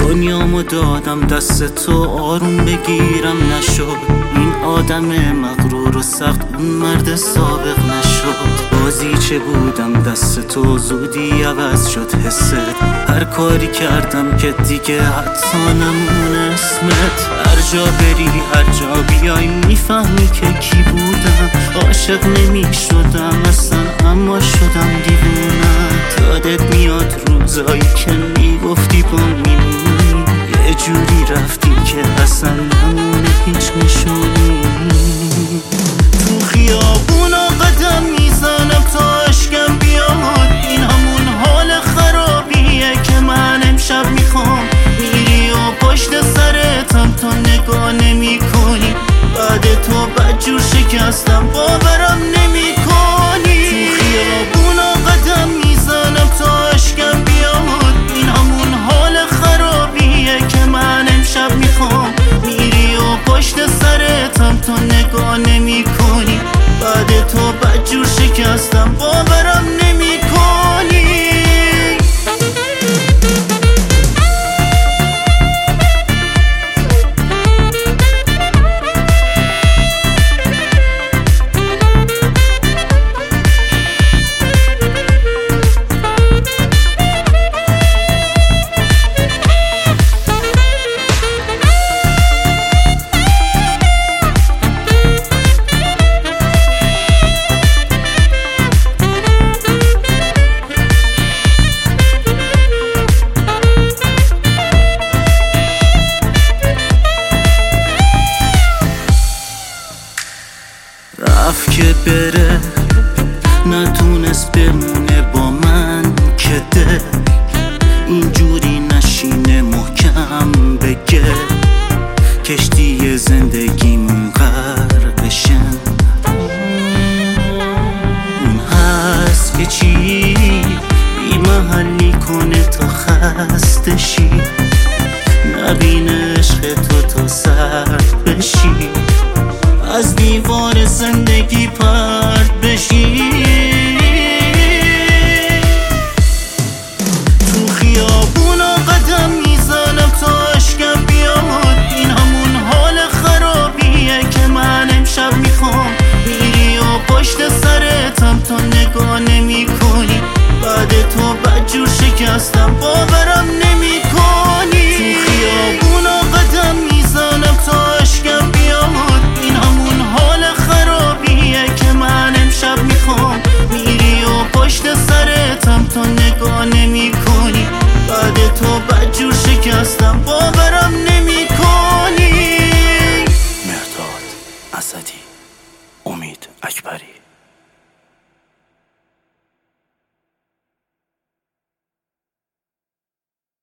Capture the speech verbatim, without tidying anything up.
دنیامو دادم دست تو، آروم بگیرم نشد. این آدم مغرور و سخت اون مرد سابق نشد. بازی چه بودم دست تو، زودی عوض شد حست. هر کاری کردم که دیگه حتی نمون اسمت. هر جا بری هر جا بیای میفهمی که کی بودم. عاشق نمی شدم اصلا اما شدم دیوونم. یادت میاد روزایی که میگفتی با میمونی، یه جوری رفتی که اصلا نمونه هیچ نشونی. تو خیابونا قدم میزنم تا اشکم بیاد. این همون حال خرابیه که من امشب میخوام. میری و پشت سرتم تا نگاه نمی کنی. بعد تو بدجور شکستم باورم نمی کنی. تو خیابونا قدم میزنم تا اشکم بیاد. این همون حال خرابیه که من امشب میخوام. میری و پشت سرتم تا نگاه نمی کنی. بعد تو بدجور شکستم باورم نمی کنی. رفت که بره نتونست بمونه با من که ده. اینجوری نشینه محکم بگه کشتی زندگیمون غرق بشن. اون هست که چی بی محلی کنه تا خسته شی. نبین عشق تو تا سرد بشی. از دیوار زندگی پرت بشی. تو خیابونا قدم میزنم تا اشکم بیاد. این همون حال خرابیه که من امشب میخوام. میری و پشت سرتم تا نگاه نمی کنی. بعد تو بدجور شکستم باورم نمی کنی. تو خیابونا قدم میزنم تا اشکم بیاد. این همون حال خرابیه که من امشب میخوام. میری و پشت سرتم تا نگاه نمی کنی. بعد تو بدجور شکستم باورم نمی کنی. مهرداد اسدی، امید اکبری.